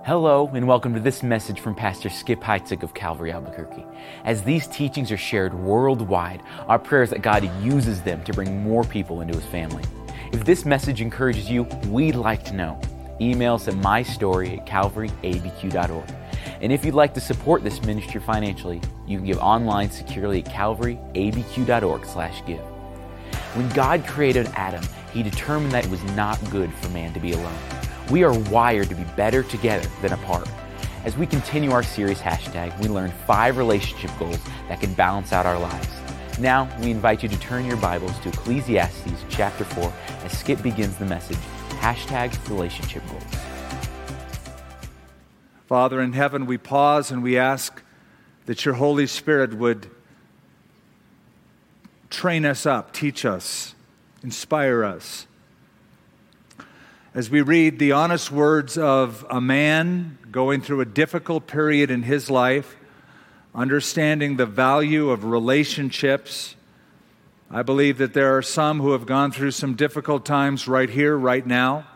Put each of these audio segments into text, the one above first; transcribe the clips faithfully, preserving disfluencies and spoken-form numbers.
Hello, and welcome to this message from Pastor Skip Heitzig of Calvary Albuquerque. As these teachings are shared worldwide, our prayer is that God uses them to bring more people into His family. If this message encourages you, we'd like to know. Email us at mystory at calvary a b q dot org. And if you'd like to support this ministry financially, you can give online securely at calvary a b q dot org slash give. When God created Adam, He determined that it was not good for man to be alone. We are wired to be better together than apart. As we continue our series hashtag, we learn five relationship goals that can balance out our lives. Now, we invite you to turn your Bibles to Ecclesiastes chapter four as Skip begins the message, hashtag relationship goals. Father in heaven, we pause and we ask that your Holy Spirit would train us up, teach us, inspire us. As we read the honest words of a man going through a difficult period in his life, understanding the value of relationships, I believe that there are some who have gone through some difficult times right here, right now,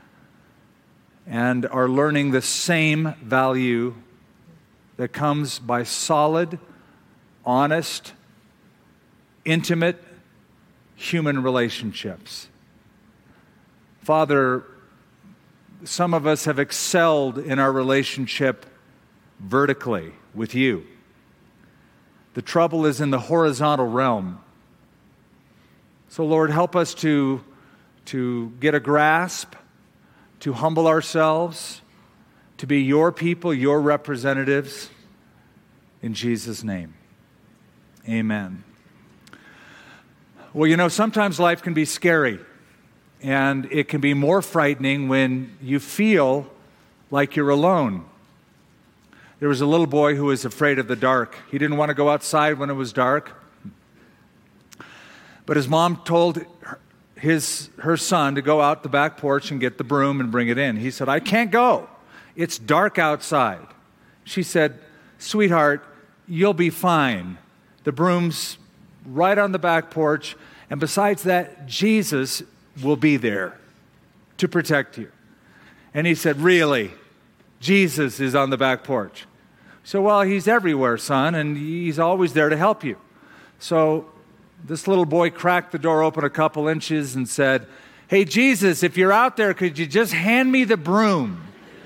and are learning the same value that comes by solid, honest, intimate human relationships. Father, some of us have excelled in our relationship vertically with you. The trouble is in the horizontal realm. So, Lord, help us to, to get a grasp, to humble ourselves, to be your people, your representatives. In Jesus' name, amen. Well, you know, sometimes life can be scary. And it can be more frightening when you feel like you're alone. There was a little boy who was afraid of the dark. He didn't want to go outside when it was dark. But his mom told his her son to go out the back porch and get the broom and bring it in. He said, "I can't go. It's dark outside." She said, "Sweetheart, you'll be fine. The broom's right on the back porch. And besides that, Jesus will be there to protect you." And he said, "Really? Jesus is on the back porch?" So, well, he's everywhere, son, and he's always there to help you. So this little boy cracked the door open a couple inches and said, "Hey, Jesus, if you're out there, could you just hand me the broom?"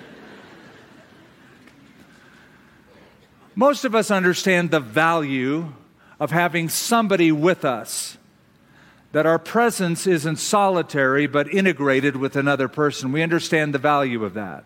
Most of us understand the value of having somebody with us, that our presence isn't solitary but integrated with another person. We understand the value of that.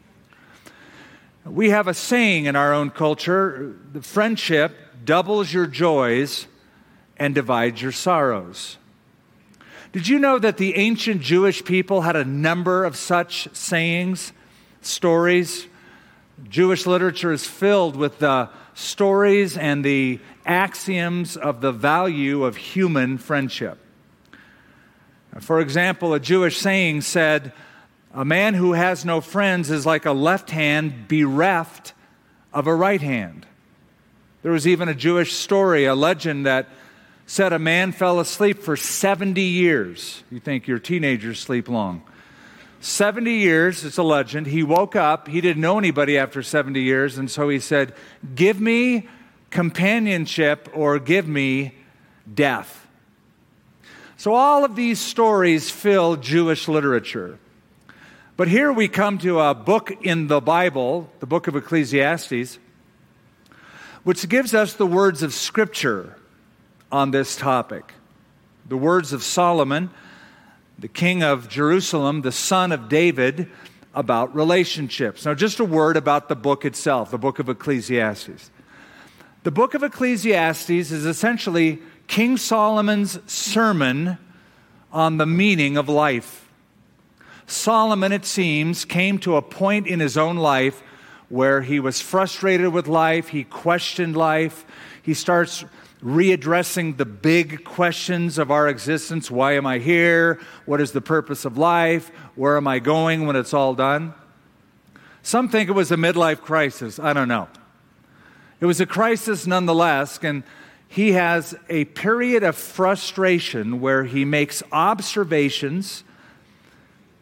We have a saying in our own culture: the friendship doubles your joys and divides your sorrows. Did you know that the ancient Jewish people had a number of such sayings, stories? Jewish literature is filled with the stories and the axioms of the value of human friendship. For example, a Jewish saying said, "A man who has no friends is like a left hand bereft of a right hand." There was even a Jewish story, a legend that said a man fell asleep for seventy years. You think your teenagers sleep long. seventy years, it's a legend. He woke up, he didn't know anybody after seventy years, and so he said, "Give me companionship or give me death." So all of these stories fill Jewish literature. But here we come to a book in the Bible, the book of Ecclesiastes, which gives us the words of Scripture on this topic. The words of Solomon, the king of Jerusalem, the son of David, about relationships. Now, just a word about the book itself, the book of Ecclesiastes. The book of Ecclesiastes is essentially King Solomon's sermon on the meaning of life. Solomon, it seems, came to a point in his own life where he was frustrated with life, he questioned life, he starts readdressing the big questions of our existence. Why am I here? What is the purpose of life? Where am I going when it's all done? Some think it was a midlife crisis. I don't know. It was a crisis nonetheless, and he has a period of frustration where he makes observations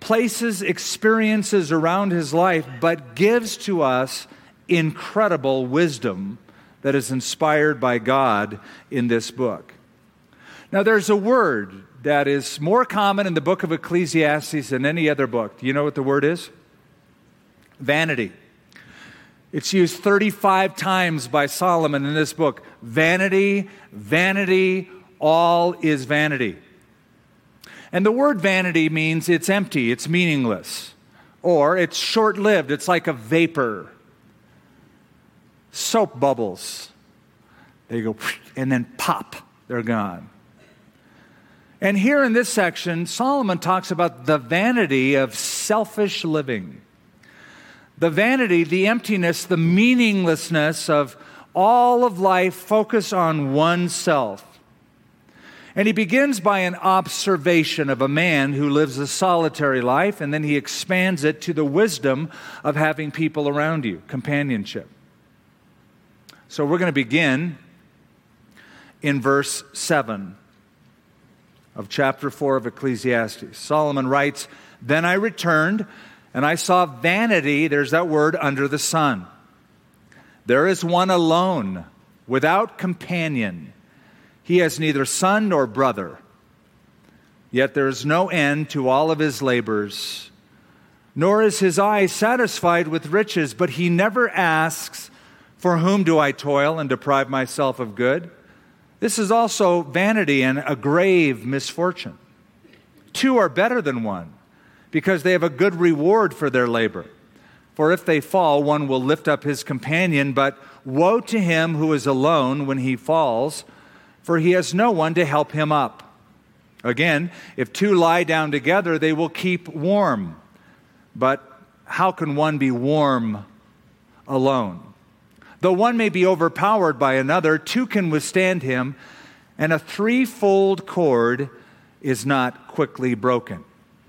places experiences around his life, but gives to us incredible wisdom that is inspired by God in this book. Now, there's a word that is more common in the book of Ecclesiastes than any other book. Do you know what the word is? Vanity. It's used thirty-five times by Solomon in this book. Vanity, vanity, all is vanity. And the word vanity means it's empty, it's meaningless, or it's short-lived. It's like a vapor. Soap bubbles. They go, and then pop, they're gone. And here in this section, Solomon talks about the vanity of selfish living. The vanity, the emptiness, the meaninglessness of all of life focused on oneself. And he begins by an observation of a man who lives a solitary life, and then he expands it to the wisdom of having people around you, companionship. So we're going to begin in verse seven of chapter four of Ecclesiastes. Solomon writes, "Then I returned, and I saw vanity," there's that word, "under the sun. There is one alone, without companion. He has neither son nor brother. Yet there is no end to all of his labors, nor is his eye satisfied with riches, but he never asks, 'For whom do I toil and deprive myself of good?' This is also vanity and a grave misfortune. Two are better than one, because they have a good reward for their labor. For if they fall, one will lift up his companion, but woe to him who is alone when he falls, for he has no one to help him up. Again, if two lie down together, they will keep warm. But how can one be warm alone? Though one may be overpowered by another, two can withstand him, and a threefold cord is not quickly broken."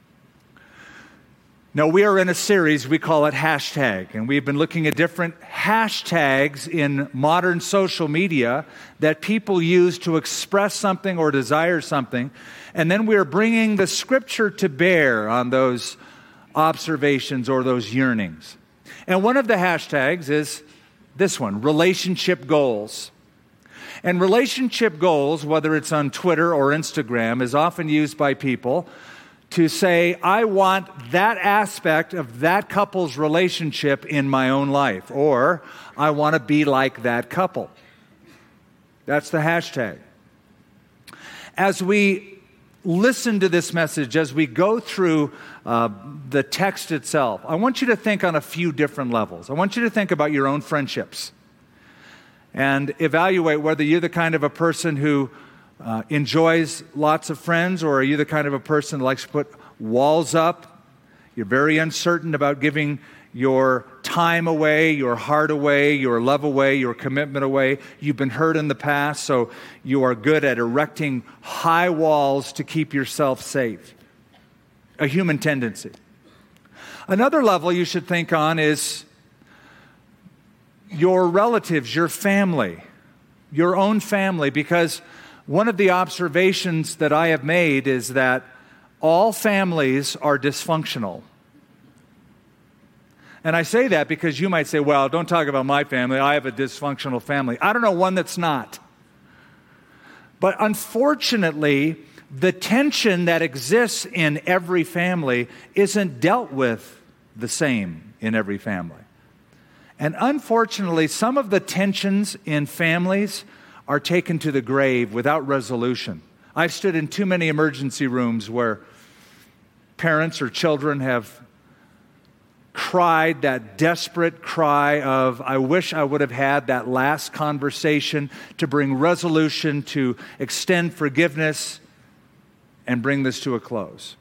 Now, we are in a series, we call it Hashtag, and we've been looking at different hashtags in modern social media that people use to express something or desire something, and then we're bringing the Scripture to bear on those observations or those yearnings. And one of the hashtags is this one, relationship goals. And relationship goals, whether it's on Twitter or Instagram, is often used by people to say, I want that aspect of that couple's relationship in my own life, or I want to be like that couple. That's the hashtag. As we listen to this message, as we go through uh, the text itself, I want you to think on a few different levels. I want you to think about your own friendships and evaluate whether you're the kind of a person who uh, enjoys lots of friends, or are you the kind of a person who likes to put walls up? You're very uncertain about giving your time away, your heart away, your love away, your commitment away. You've been hurt in the past, so you are good at erecting high walls to keep yourself safe. A human tendency. Another level you should think on is your relatives, your family, your own family, because one of the observations that I have made is that all families are dysfunctional. And I say that because you might say, well, don't talk about my family. I have a dysfunctional family. I don't know one that's not. But unfortunately, the tension that exists in every family isn't dealt with the same in every family. And unfortunately, some of the tensions in families are taken to the grave without resolution. I've stood in too many emergency rooms where parents or children have cried that desperate cry of, I wish I would have had that last conversation to bring resolution, to extend forgiveness, and bring this to a close.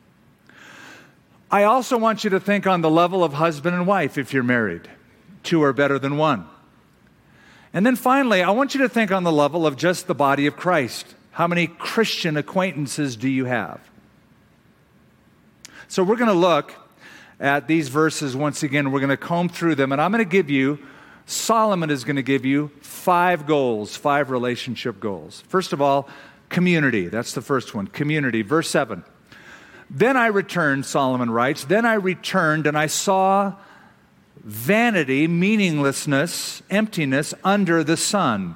I also want you to think on the level of husband and wife if you're married. Two are better than one. And then finally, I want you to think on the level of just the body of Christ. How many Christian acquaintances do you have? So we're going to look at these verses once again. We're going to comb through them, and I'm going to give you, Solomon is going to give you five goals, five relationship goals. First of all, community. That's the first one, community. Verse seven. Then I returned, Solomon writes, then I returned and I saw vanity, meaninglessness, emptiness under the sun.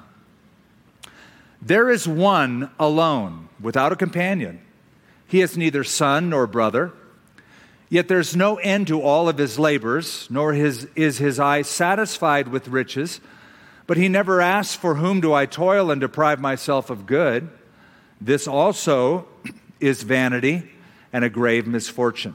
There is one alone, without a companion. He has neither son nor brother. Yet there's no end to all of his labors, nor his, is his eye satisfied with riches. But he never asks, for whom do I toil and deprive myself of good? This also is vanity and a grave misfortune.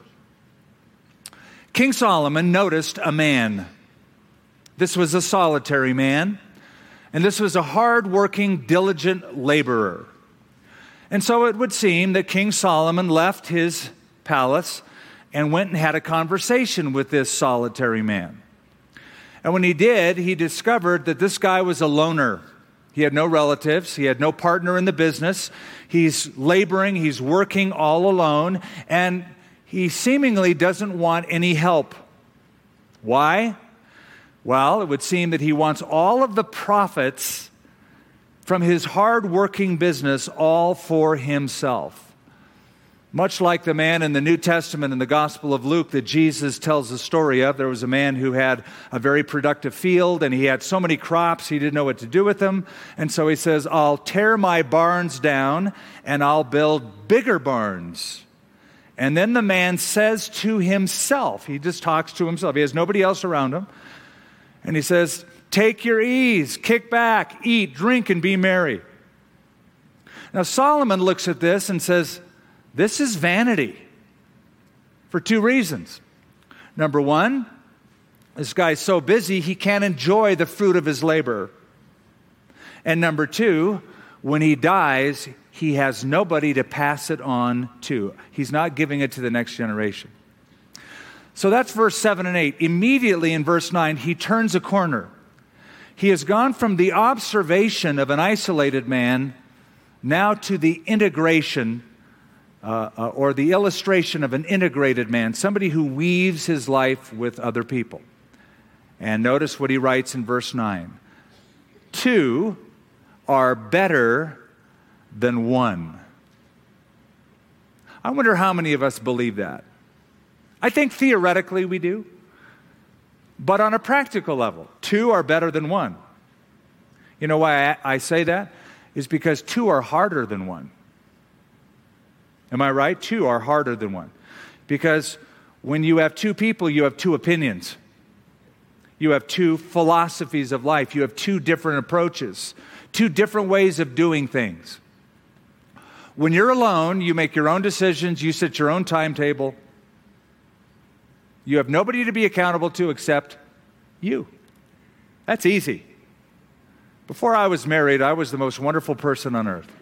King Solomon noticed a man. This was a solitary man, and this was a hard-working, diligent laborer. And so it would seem that King Solomon left his palace and went and had a conversation with this solitary man. And when he did, he discovered that this guy was a loner. He had no relatives. He had no partner in the business. He's laboring. He's working all alone. And he seemingly doesn't want any help. Why? Well, it would seem that he wants all of the profits from his hard-working business all for himself. Much like the man in the New Testament in the Gospel of Luke that Jesus tells the story of, there was a man who had a very productive field and he had so many crops he didn't know what to do with them. And so he says, I'll tear my barns down and I'll build bigger barns. And then the man says to himself, he just talks to himself, he has nobody else around him. And he says, take your ease, kick back, eat, drink, and be merry. Now Solomon looks at this and says, this is vanity for two reasons. Number one, this guy's so busy he can't enjoy the fruit of his labor. And number two, when he dies, he has nobody to pass it on to. He's not giving it to the next generation. So that's verse seven and eight. Immediately in verse nine, he turns a corner. He has gone from the observation of an isolated man now to the integration Uh, uh, or the illustration of an integrated man, somebody who weaves his life with other people. And notice what he writes in verse nine. Two are better than one. I wonder how many of us believe that. I think theoretically we do. But on a practical level, two are better than one. You know why I, I say that? Is because two are harder than one. Am I right? Two are harder than one. Because when you have two people, you have two opinions. You have two philosophies of life. You have two different approaches, two different ways of doing things. When you're alone, you make your own decisions, you set your own timetable. You have nobody to be accountable to except you. That's easy. Before I was married, I was the most wonderful person on earth.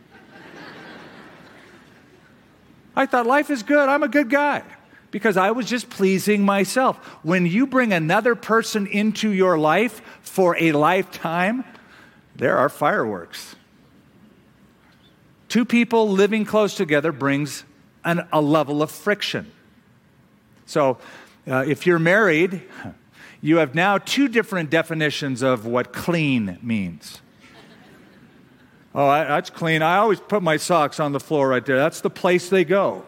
I thought life is good. I'm a good guy because I was just pleasing myself. When you bring another person into your life for a lifetime, there are fireworks. Two people living close together brings an, a level of friction. So uh, if you're married, you have now two different definitions of what clean means. Oh, that's clean. I always put my socks on the floor right there. That's the place they go.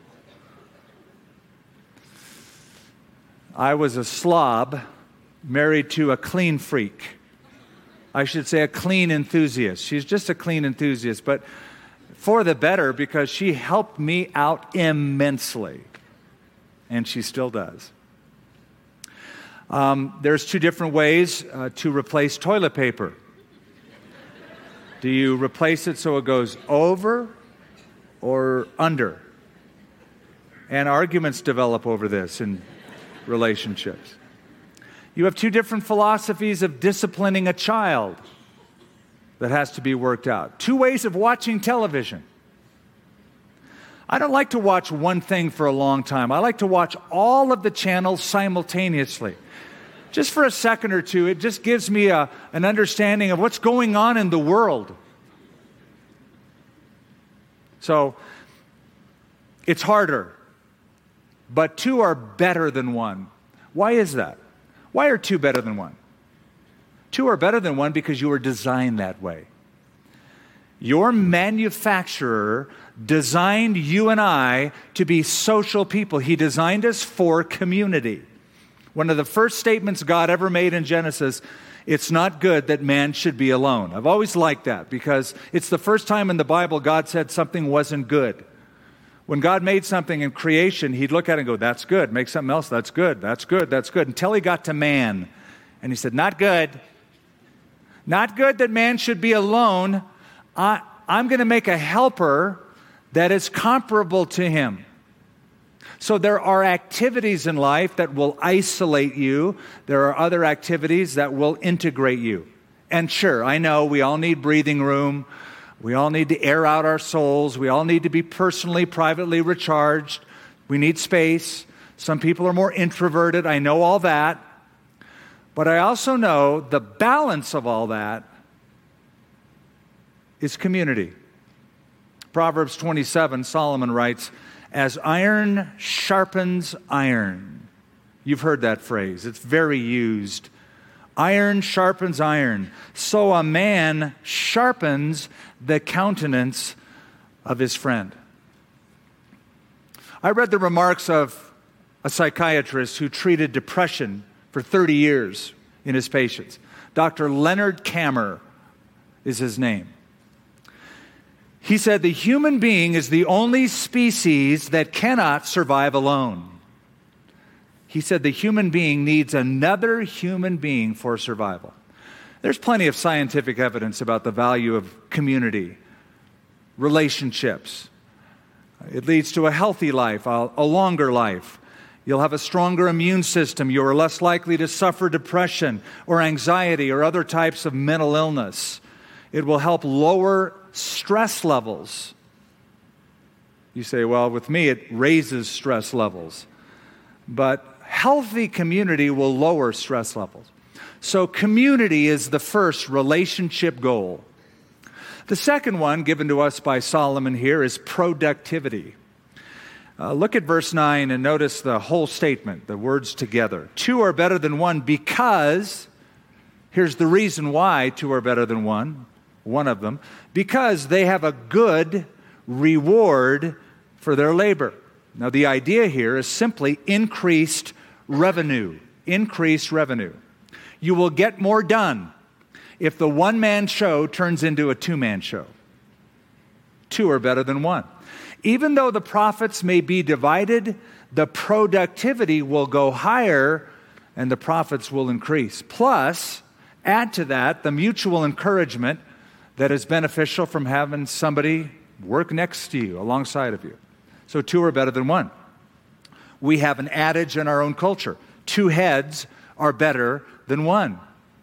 I was a slob married to a clean freak. I should say a clean enthusiast. She's just a clean enthusiast, but for the better because she helped me out immensely. And she still does. Um, there's two different ways uh, to replace toilet paper. Do you replace it so it goes over or under? And arguments develop over this in relationships. You have two different philosophies of disciplining a child that has to be worked out. Two ways of watching television. I don't like to watch one thing for a long time. I like to watch all of the channels simultaneously. Just for a second or two, it just gives me a, an understanding of what's going on in the world. So, it's harder, but two are better than one. Why is that? Why are two better than one? Two are better than one because you were designed that way. Your manufacturer designed you and I to be social people. He designed us for community. One of the first statements God ever made in Genesis, it's not good that man should be alone. I've always liked that because it's the first time in the Bible God said something wasn't good. When God made something in creation, he'd look at it and go, that's good. Make something else, that's good, that's good, that's good. Until he got to man. And he said, not good. Not good that man should be alone. I, I'm going to make a helper that is comparable to him. So there are activities in life that will isolate you. There are other activities that will integrate you. And sure, I know we all need breathing room. We all need to air out our souls. We all need to be personally, privately recharged. We need space. Some people are more introverted. I know all that. But I also know the balance of all that is community. Proverbs twenty-seven, Solomon writes, as iron sharpens iron. You've heard that phrase. It's very used. Iron sharpens iron. So a man sharpens the countenance of his friend. I read the remarks of a psychiatrist who treated depression for thirty years in his patients. Doctor Leonard Kammer is his name. He said, the human being is the only species that cannot survive alone. He said the human being needs another human being for survival. There's plenty of scientific evidence about the value of community, relationships. It leads to a healthy life, a, a longer life. You'll have a stronger immune system. You are less likely to suffer depression or anxiety or other types of mental illness. It will help lower stress levels. You say, well, with me, it raises stress levels. But healthy community will lower stress levels. So community is the first relationship goal. The second one, given to us by Solomon here, is productivity. Uh, look at verse nine and notice the whole statement, the words together. Two are better than one because, here's the reason why two are better than one, one of them, because they have a good reward for their labor. Now, the idea here is simply increased revenue, increased revenue. You will get more done if the one-man show turns into a two-man show. Two are better than one. Even though the profits may be divided, the productivity will go higher and the profits will increase. Plus, add to that the mutual encouragement that is beneficial from having somebody work next to you, alongside of you. So two are better than one. We have an adage in our own culture. Two heads are better than one.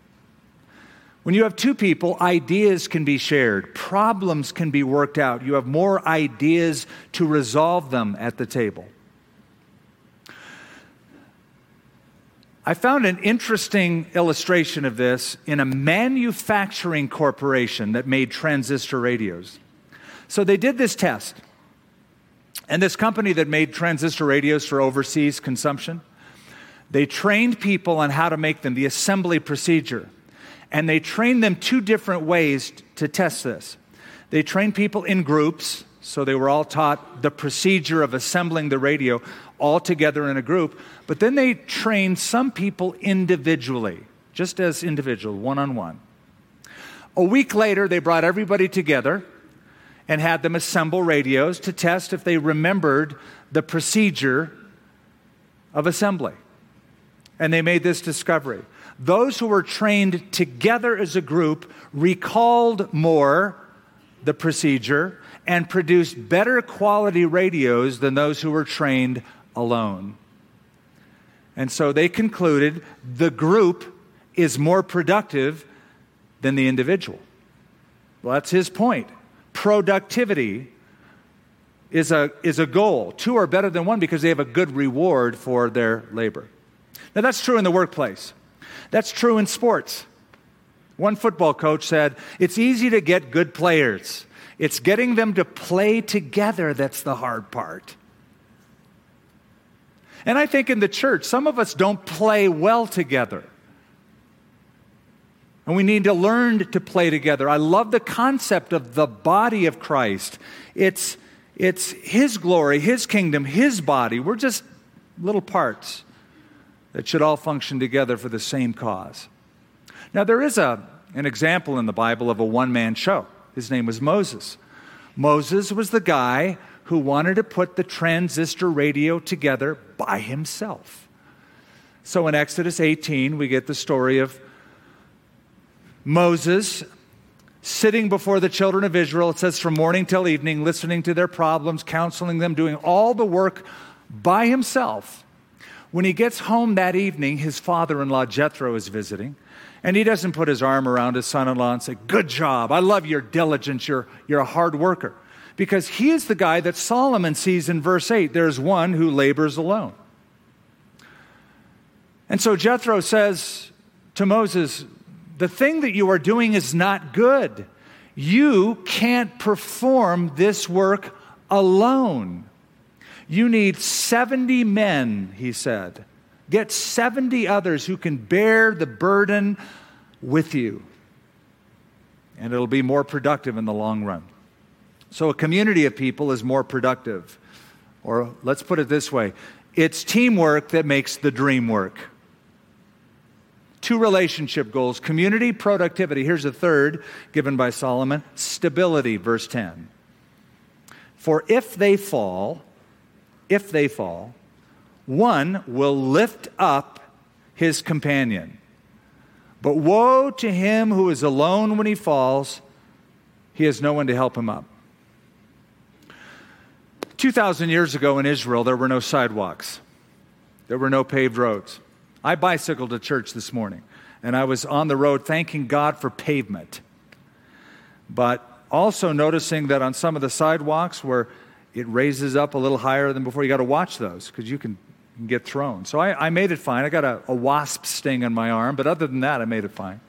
When you have two people, ideas can be shared. Problems can be worked out. You have more ideas to resolve them at the table. I found an interesting illustration of this in a manufacturing corporation that made transistor radios. So they did this test. And this company that made transistor radios for overseas consumption, they trained people on how to make them, the assembly procedure. And they trained them two different ways to test this. They trained people in groups, so they were all taught the procedure of assembling the radio all together in a group. But then they trained some people individually, just as individual, one-on-one. A week later, they brought everybody together and had them assemble radios to test if they remembered the procedure of assembly. And they made this discovery. Those who were trained together as a group recalled more the procedure and produced better quality radios than those who were trained alone. And so they concluded the group is more productive than the individual. Well, that's his point. Productivity is a, is a goal. Two are better than one because they have a good reward for their labor. Now, that's true in the workplace. That's true in sports. One football coach said, it's easy to get good players. It's getting them to play together that's the hard part. And I think in the church, some of us don't play well together. And we need to learn to play together. I love the concept of the body of Christ. It's, it's His glory, His kingdom, His body. We're just little parts that should all function together for the same cause. Now, there is a, an example in the Bible of a one-man show. His name was Moses. Moses was the guy who wanted to put the transistor radio together by himself. So in Exodus eighteen, we get the story of Moses sitting before the children of Israel, it says from morning till evening, listening to their problems, counseling them, doing all the work by himself. When he gets home that evening, his father-in-law Jethro is visiting, and he doesn't put his arm around his son-in-law and say, good job, I love your diligence, you're, you're a hard worker. Because he is the guy that Solomon sees in verse eight, there's one who labors alone. And so Jethro says to Moses, the thing that you are doing is not good. You can't perform this work alone. You need seventy men, he said. Get seventy others who can bear the burden with you. And it'll be more productive in the long run. So a community of people is more productive. Or let's put it this way, it's teamwork that makes the dream work. Two relationship goals, community, productivity. Here's a third given by Solomon, stability, verse ten. For if they fall, if they fall, one will lift up his companion. But woe to him who is alone when he falls, he has no one to help him up. two thousand years ago in Israel, there were no sidewalks. There were no paved roads. I bicycled to church this morning, and I was on the road thanking God for pavement. But also noticing that on some of the sidewalks where it raises up a little higher than before, you got to watch those because you can, you can get thrown. So I, I made it fine. I got a, a wasp sting on my arm, but other than that, I made it fine.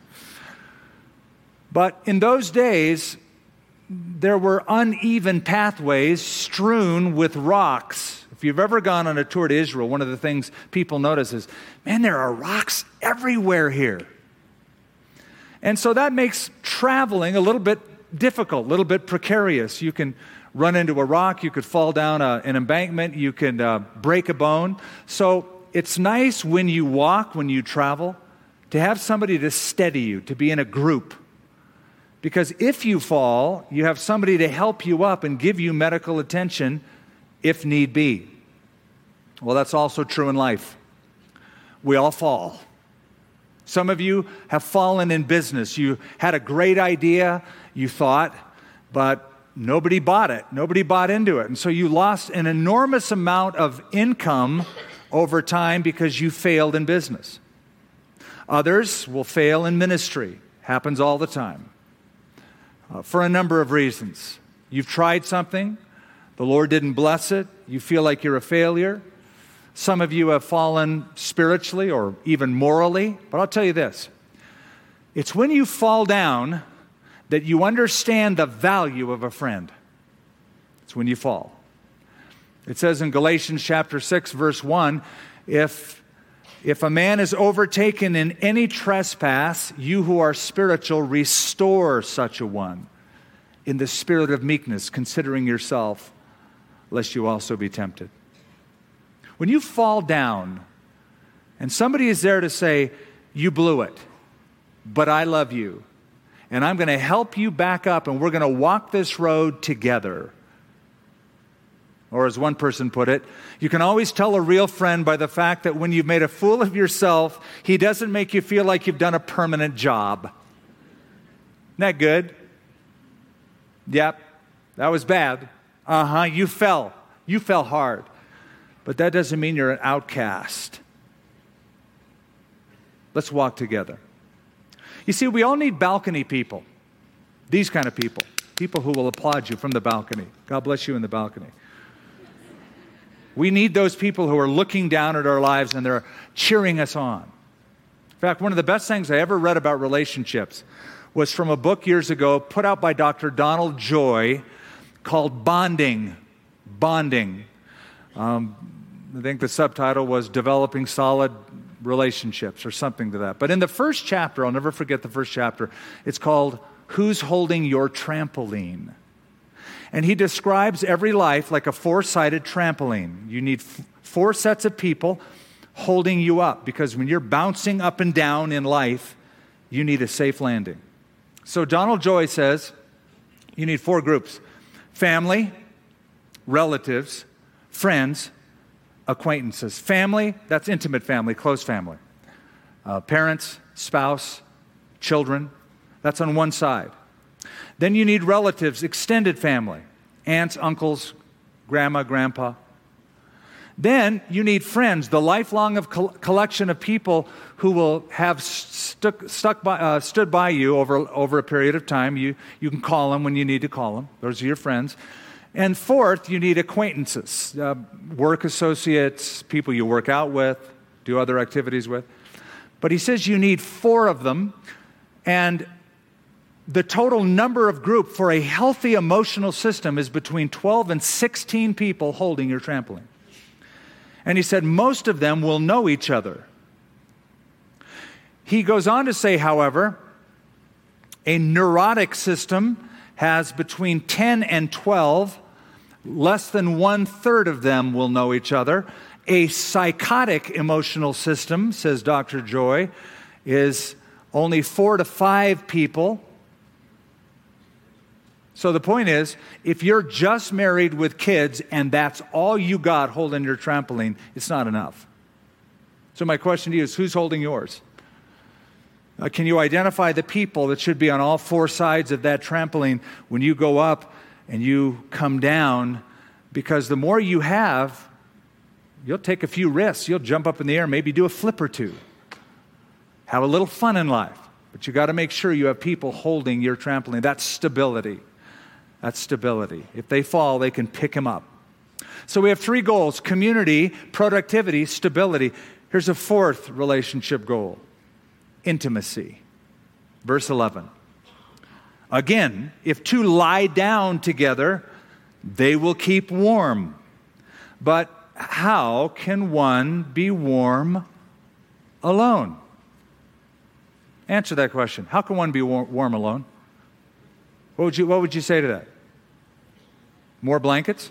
But in those days, there were uneven pathways strewn with rocks. If you've ever gone on a tour to Israel, one of the things people notice is, man, there are rocks everywhere here. And so that makes traveling a little bit difficult, a little bit precarious. You can run into a rock, you could fall down a, an embankment, you can uh, break a bone. So it's nice when you walk, when you travel, to have somebody to steady you, to be in a group. Because if you fall, you have somebody to help you up and give you medical attention if need be. Well, that's also true in life. We all fall. Some of you have fallen in business. You had a great idea, you thought, but nobody bought it. Nobody bought into it. And so you lost an enormous amount of income over time because you failed in business. Others will fail in ministry. Happens all the time. Uh, for a number of reasons. You've tried something. The Lord didn't bless it. You feel like you're a failure. Some of you have fallen spiritually or even morally. But I'll tell you this. It's when you fall down that you understand the value of a friend. It's when you fall. It says in Galatians chapter six, verse one, if, if a man is overtaken in any trespass, you who are spiritual, restore such a one in the spirit of meekness, considering yourself, lest you also be tempted. When you fall down and somebody is there to say, you blew it, but I love you, and I'm going to help you back up, and we're going to walk this road together. Or as one person put it, you can always tell a real friend by the fact that when you've made a fool of yourself, he doesn't make you feel like you've done a permanent job. Isn't that good? Yep, that was bad. Uh-huh, you fell. You fell hard. But that doesn't mean you're an outcast. Let's walk together. You see, we all need balcony people. These kind of people. People who will applaud you from the balcony. God bless you in the balcony. We need those people who are looking down at our lives and they're cheering us on. In fact, one of the best things I ever read about relationships was from a book years ago put out by Doctor Donald Joy called Bonding. Bonding. Um, I think the subtitle was Developing Solid relationships or something to that. But in the first chapter, I'll never forget the first chapter, it's called Who's Holding Your Trampoline? And he describes every life like a four-sided trampoline. You need f- four sets of people holding you up, because when you're bouncing up and down in life, you need a safe landing. So Donald Joy says you need four groups: family, relatives, friends, acquaintances. Family, that's intimate family, close family. Uh, parents, spouse, children, that's on one side. Then you need relatives, extended family, aunts, uncles, grandma, grandpa. Then you need friends, the lifelong of co- collection of people who will have stuck, stuck by, uh, stood by you over, over a period of time. You, you can call them when you need to call them. Those are your friends. And fourth, you need acquaintances, uh, work associates, people you work out with, do other activities with. But he says you need four of them, and the total number of group for a healthy emotional system is between twelve and sixteen people holding your trampoline. And he said most of them will know each other. He goes on to say, however, a neurotic system has between ten and twelve. Less than one-third of them will know each other. A psychotic emotional system, says Doctor Joy, is only four to five people. So the point is, if you're just married with kids and that's all you got holding your trampoline, it's not enough. So my question to you is, who's holding yours? Uh, can you identify the people that should be on all four sides of that trampoline when you go up and you come down? Because the more you have, you'll take a few risks. You'll jump up in the air, maybe do a flip or two. Have a little fun in life. But you got to make sure you have people holding your trampoline. That's stability. That's stability. If they fall, they can pick them up. So we have three goals: community, productivity, stability. Here's a fourth relationship goal: intimacy. Verse eleven. Again, if two lie down together, they will keep warm. But how can one be warm alone? Answer that question. How can one be warm, warm alone? What would you, what would you say to that? More blankets?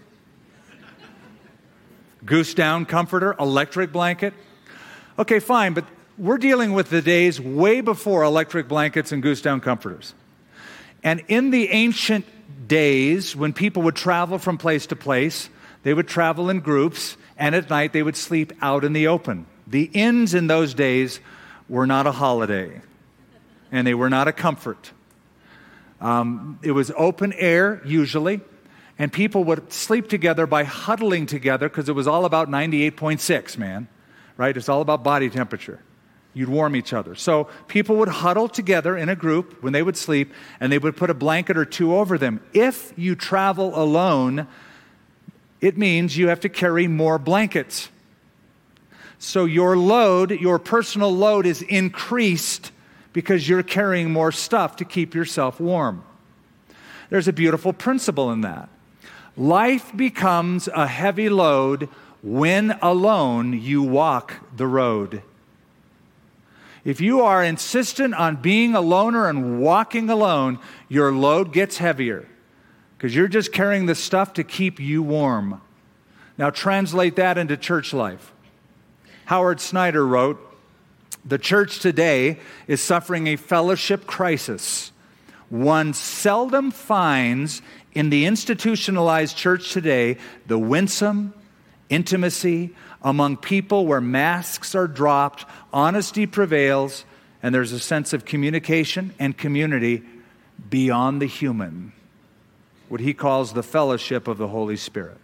Goose down comforter? Electric blanket? Okay, fine, but we're dealing with the days way before electric blankets and goose down comforters. And in the ancient days, when people would travel from place to place, they would travel in groups, and at night they would sleep out in the open. The inns in those days were not a holiday, and they were not a comfort. Um, it was open air, usually, and people would sleep together by huddling together, because it was all about ninety-eight point six, man, right? It's all about body temperature. You'd warm each other. So people would huddle together in a group when they would sleep, and they would put a blanket or two over them. If you travel alone, it means you have to carry more blankets. So your load, your personal load is increased because you're carrying more stuff to keep yourself warm. There's a beautiful principle in that. Life becomes a heavy load when alone you walk the road. If you are insistent on being a loner and walking alone, your load gets heavier because you're just carrying the stuff to keep you warm. Now translate that into church life. Howard Snyder wrote, "The church today is suffering a fellowship crisis. One seldom finds in the institutionalized church today the winsome intimacy among people where masks are dropped, honesty prevails, and there's a sense of communication and community beyond the human," what he calls the fellowship of the Holy Spirit.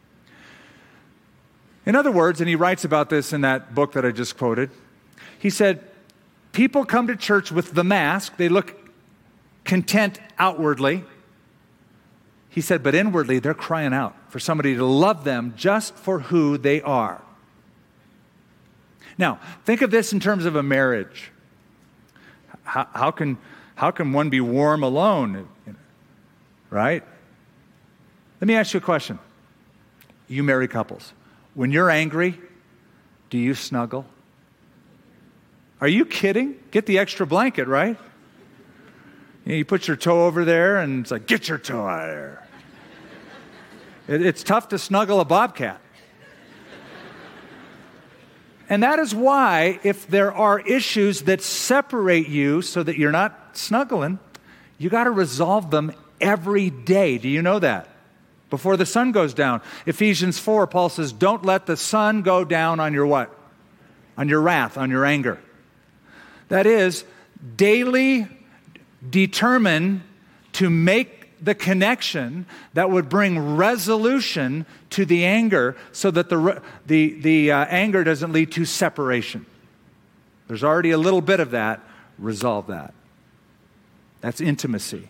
In other words, and he writes about this in that book that I just quoted, he said, people come to church with the mask. They look content outwardly. He said, but inwardly, they're crying out for somebody to love them just for who they are. Now, think of this in terms of a marriage. How, how can, how can one be warm alone? Right? Let me ask you a question. You married couples. When you're angry, do you snuggle? Are you kidding? Get the extra blanket, right? You know, you put your toe over there, and it's like, get your toe out of there. It, it's tough to snuggle a bobcat. And that is why, if there are issues that separate you so that you're not snuggling, you got to resolve them every day. Do you know that? Before the sun goes down. Ephesians four, Paul says, don't let the sun go down on your what? On your wrath, on your anger. That is, daily determine to make the connection that would bring resolution to the anger so that the, the, the uh, anger doesn't lead to separation. There's already a little bit of that. Resolve that. That's intimacy.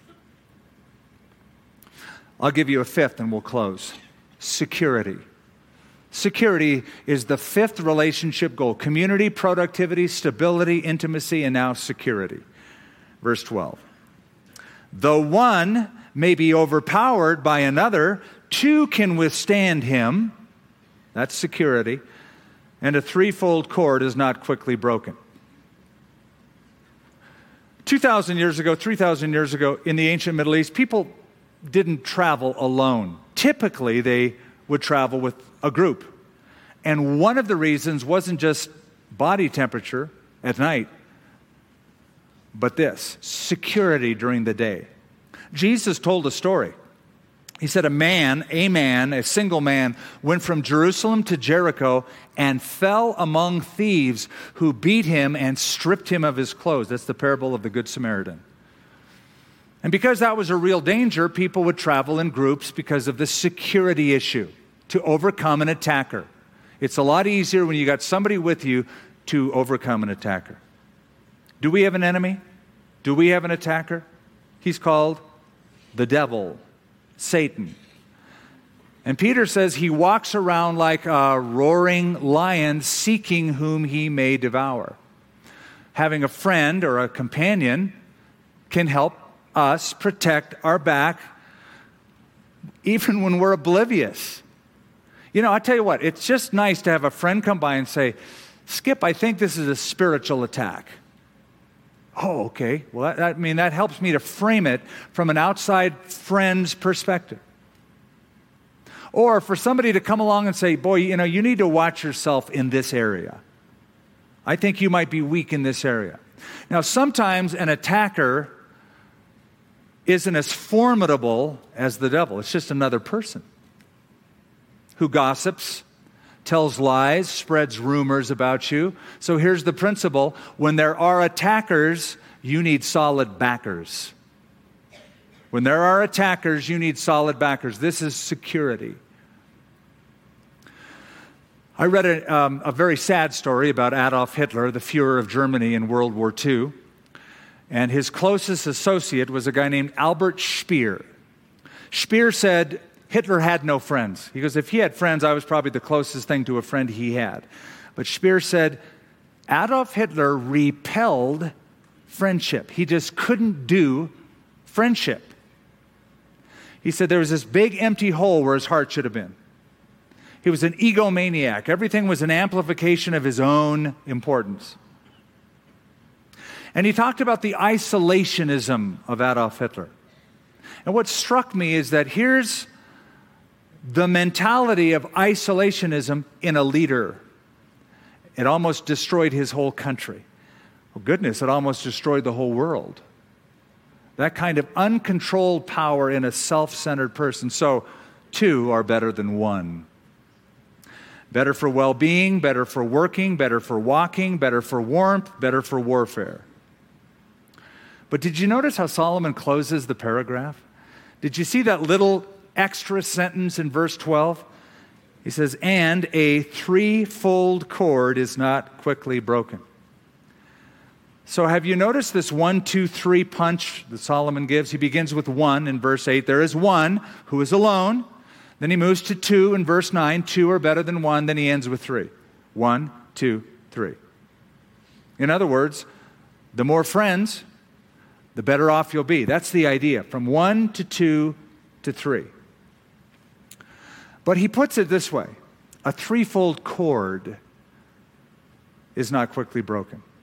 I'll give you a fifth and we'll close. Security. Security is the fifth relationship goal. Community, productivity, stability, intimacy, and now security. Verse twelve. Though one may be overpowered by another, two can withstand him. That's security. And a threefold cord is not quickly broken. two thousand years ago, three thousand years ago, in the ancient Middle East, people didn't travel alone. Typically, they would travel with a group. And one of the reasons wasn't just body temperature at night, but this, security during the day. Jesus told a story. He said a man, a man, a single man, went from Jerusalem to Jericho and fell among thieves who beat him and stripped him of his clothes. That's the parable of the Good Samaritan. And because that was a real danger, people would travel in groups because of the security issue to overcome an attacker. It's a lot easier when you got somebody with you to overcome an attacker. Do we have an enemy? Do we have an attacker? He's called the devil, Satan. And Peter says he walks around like a roaring lion, seeking whom he may devour. Having a friend or a companion can help us protect our back even when we're oblivious. You know, I tell you what, it's just nice to have a friend come by and say, Skip, I think this is a spiritual attack. Oh, okay. Well, that, I mean, that helps me to frame it from an outside friend's perspective. Or for somebody to come along and say, boy, you know, you need to watch yourself in this area. I think you might be weak in this area. Now, sometimes an attacker isn't as formidable as the devil. It's just another person who gossips, tells lies, spreads rumors about you. So here's the principle. When there are attackers, you need solid backers. When there are attackers, you need solid backers. This is security. I read a, um, a very sad story about Adolf Hitler, the Fuhrer of Germany in World War Two. And his closest associate was a guy named Albert Speer. Speer said, Hitler had no friends. He goes, if he had friends, I was probably the closest thing to a friend he had. But Speer said, Adolf Hitler repelled friendship. He just couldn't do friendship. He said there was this big empty hole where his heart should have been. He was an egomaniac. Everything was an amplification of his own importance. And he talked about the isolationism of Adolf Hitler. And what struck me is that here's the mentality of isolationism in a leader. It almost destroyed his whole country. Oh, goodness, it almost destroyed the whole world. That kind of uncontrolled power in a self-centered person. So, two are better than one. Better for well-being, better for working, better for walking, better for warmth, better for warfare. But did you notice how Solomon closes the paragraph? Did you see that little extra sentence in verse twelve? He says, and a threefold cord is not quickly broken. So have you noticed this one, two, three punch that Solomon gives? He begins with one in verse eight. There is one who is alone. Then he moves to two in verse nine. Two are better than one. Then he ends with three. One, two, three. In other words, the more friends, the better off you'll be. That's the idea, from one to two to three. But he puts it this way. A threefold cord is not quickly broken.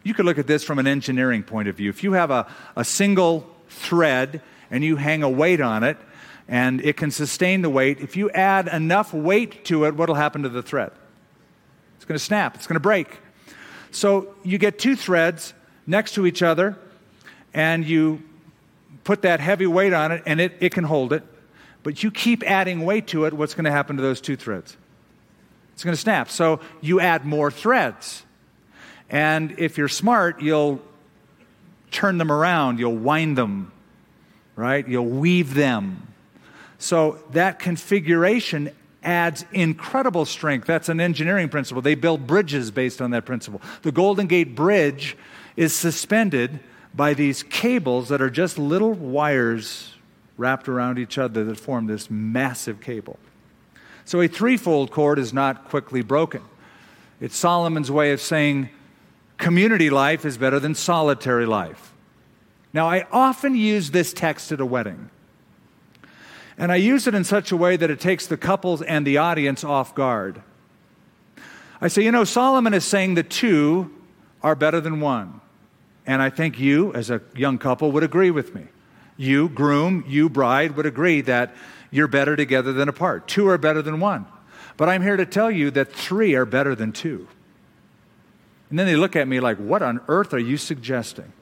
You could look at this from an engineering point of view. If you have a, a single thread and you hang a weight on it, and it can sustain the weight, if you add enough weight to it, what will happen to the thread? It's going to snap. It's going to break. So you get two threads next to each other, and you put that heavy weight on it, and it, it can hold it. But you keep adding weight to it, what's going to happen to those two threads? It's going to snap. So you add more threads. And if you're smart, you'll turn them around. You'll wind them, right? You'll weave them. So that configuration adds incredible strength. That's an engineering principle. They build bridges based on that principle. The Golden Gate Bridge is suspended by these cables that are just little wires wrapped around each other that form this massive cable. So a threefold cord is not quickly broken. It's Solomon's way of saying community life is better than solitary life. Now, I often use this text at a wedding. And I use it in such a way that it takes the couples and the audience off guard. I say, you know, Solomon is saying that two are better than one. And I think you, as a young couple, would agree with me. You, groom, you, bride, would agree that you're better together than apart. Two are better than one. But I'm here to tell you that three are better than two. And then they look at me like, what on earth are you suggesting?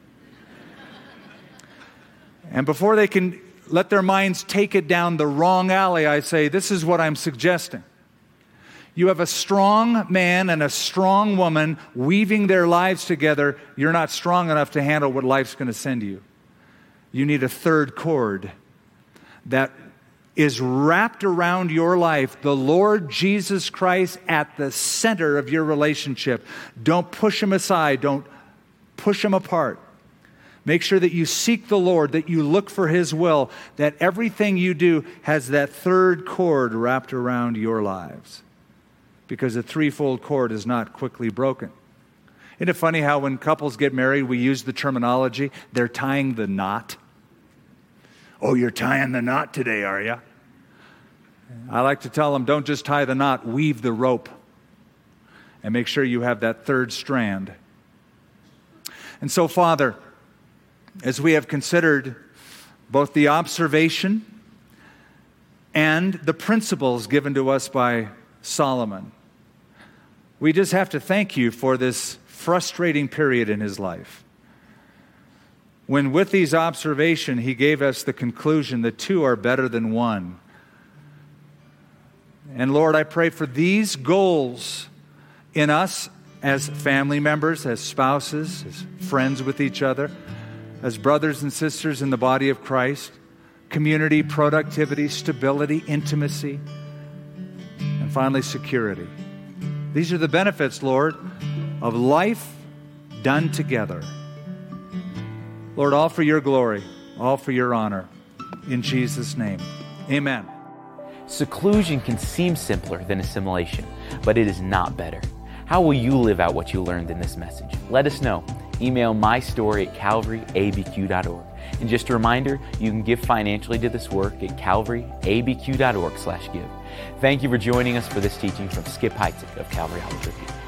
And before they can let their minds take it down the wrong alley, I say, this is what I'm suggesting. You have a strong man and a strong woman weaving their lives together. You're not strong enough to handle what life's going to send you. You need a third cord that is wrapped around your life, the Lord Jesus Christ at the center of your relationship. Don't push him aside. Don't push him apart. Make sure that you seek the Lord, that you look for his will, that everything you do has that third cord wrapped around your lives. Because a threefold cord is not quickly broken. Isn't it funny how when couples get married, we use the terminology, they're tying the knot? Oh, you're tying the knot today, are you? I like to tell them, don't just tie the knot, weave the rope. And make sure you have that third strand. And so, Father, as we have considered both the observation and the principles given to us by Solomon, we just have to thank you for this frustrating period in his life. When with these observations, he gave us the conclusion that two are better than one. And Lord, I pray for these goals in us as family members, as spouses, as friends with each other, as brothers and sisters in the body of Christ, community, productivity, stability, intimacy, and finally security. These are the benefits, Lord, of life done together. Lord, all for your glory, all for your honor. In Jesus' name, amen. Seclusion can seem simpler than assimilation, but it is not better. How will you live out what you learned in this message? Let us know. Email mystory at calvary a b q dot org. And just a reminder, you can give financially to this work at calvary a b q dot org slash give. Thank you for joining us for this teaching from Skip Heitzig of Calvary Albuquerque.